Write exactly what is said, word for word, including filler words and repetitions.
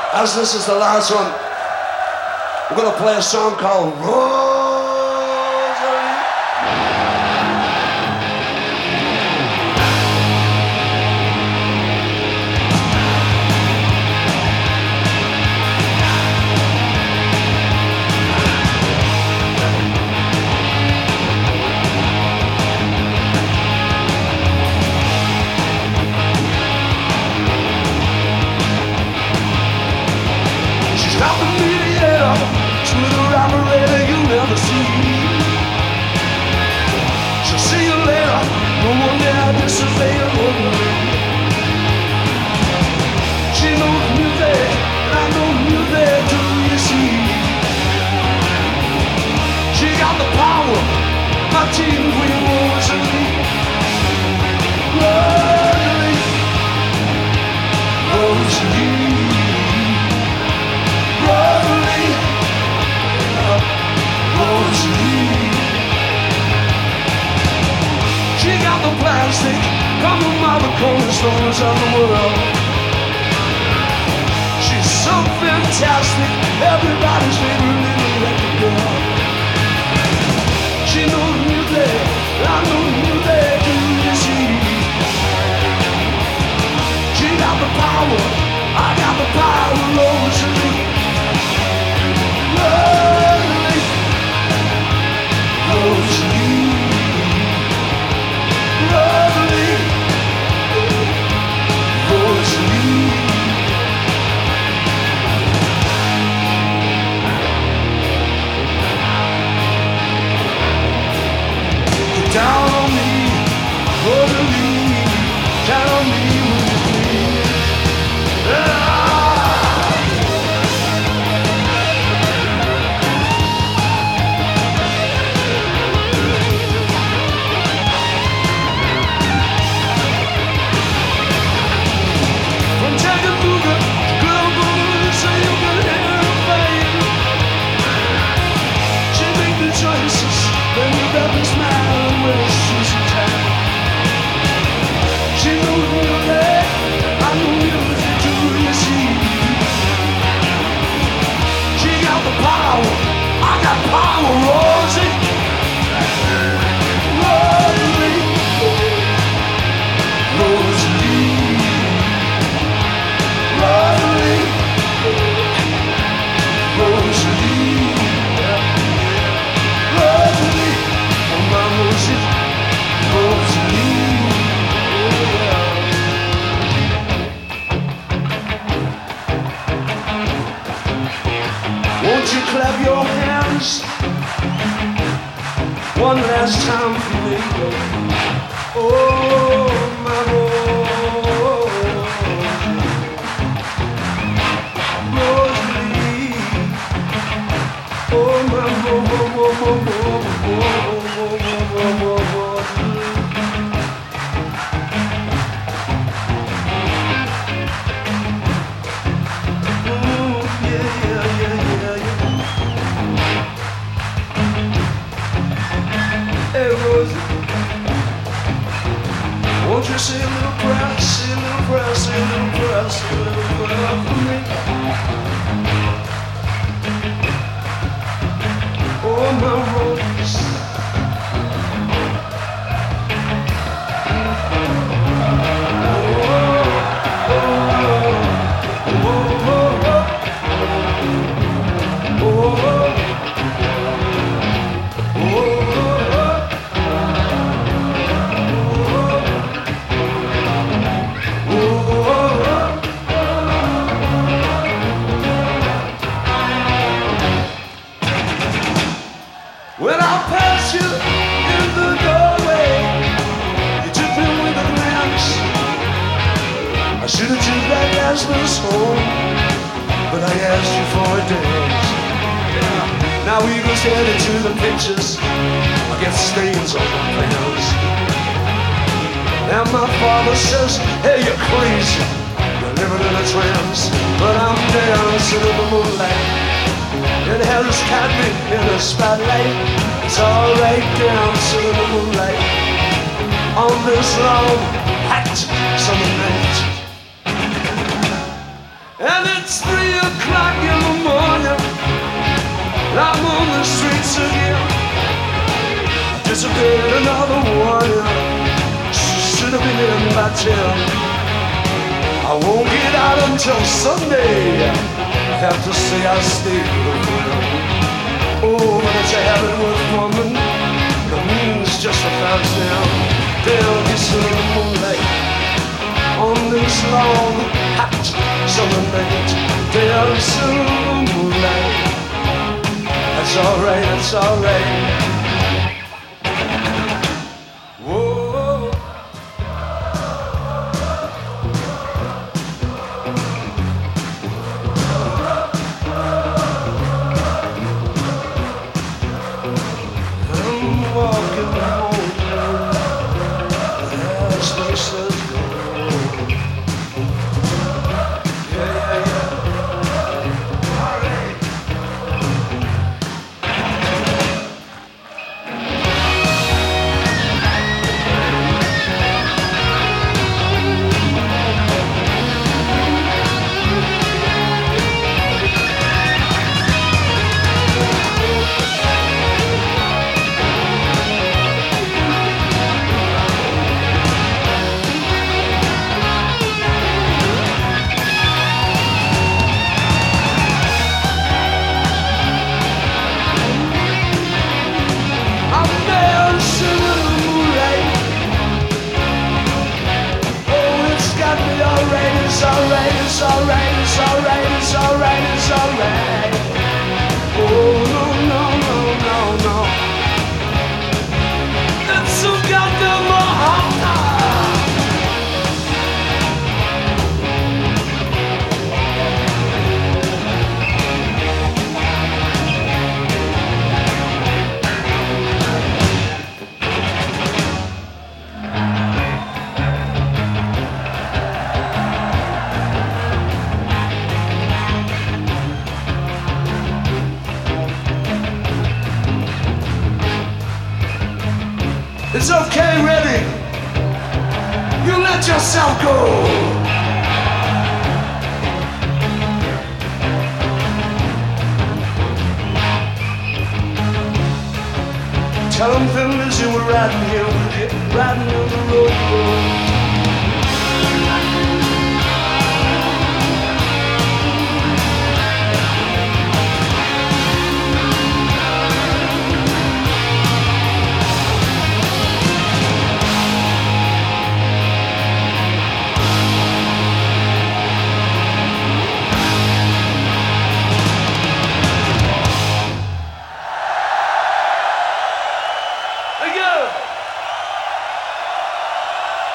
As this is the last one, we're gonna play a song called Rosary. Not the mediator, smooth around the radar you'll never see. She'll see you later, no one there disobey her order. She knows music, and I know music too, you see. She got the power, my team queen Rosalie. Rosalie, Rosalie. Rosalie, Rosalie. She got the plastic coming out the cornerstones of the world. She's so fantastic, everybody's favorite little record girl. She knows music, I know music, do you see? She got the power, I got the power, Rosalie. Rosalie, Rosalie, Rosalie, Rosalie. Get down on me, Rosalie, down on me when you please. Ah! Won't you clap your hands one last time for me? Oh, my Rosalie, Rosalie. Oh, my Rosalie. Won't you say a little prayer, say a little prayer, say a little prayer, say a little prayer for me? Oh, my rose. Oh, oh, oh, oh, oh, oh. When I passed you in the doorway, you took me with a glance. I should have took that Asper's home, but I asked you for a dance. Now Eagle's headed to the pictures, I get stains on my plans. And my father says, hey, you're crazy, you're living in a trance. But I'm dancing in the moonlight. It has got me in the spotlight. It's alright dancing in the moonlight on this long, hot summer night. And it's three o'clock in the morning, I'm on the streets again. I disappeared another warning, should have been in by ten. I won't get out until Sunday, I have to say I stayed with them. Oh, but it's a habit with woman, the means just a fountain. They'll be in the moonlight on this long, hot summer night. They'll be in the moonlight. That's alright, that's alright. It's alright, it's alright, it's alright, it's alright, it's alright. Oh no, no, no, no, no. It's so goddamn hot. It's okay, Reddy. You let yourself go. Tell them, fellas, you were riding here with you, riding on the road.